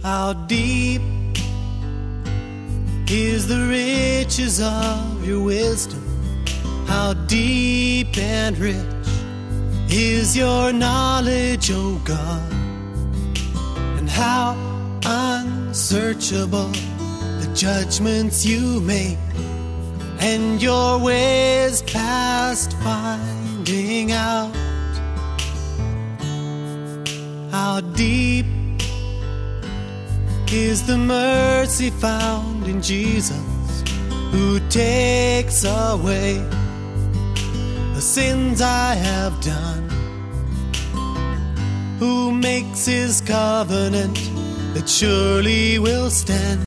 How deep is the riches of your wisdom? How deep and rich is your knowledge, O God? And how unsearchable the judgments you make, and your ways past finding out. How deep is the mercy found in Jesus, who takes away the sins I have done, who makes his covenant that surely will stand.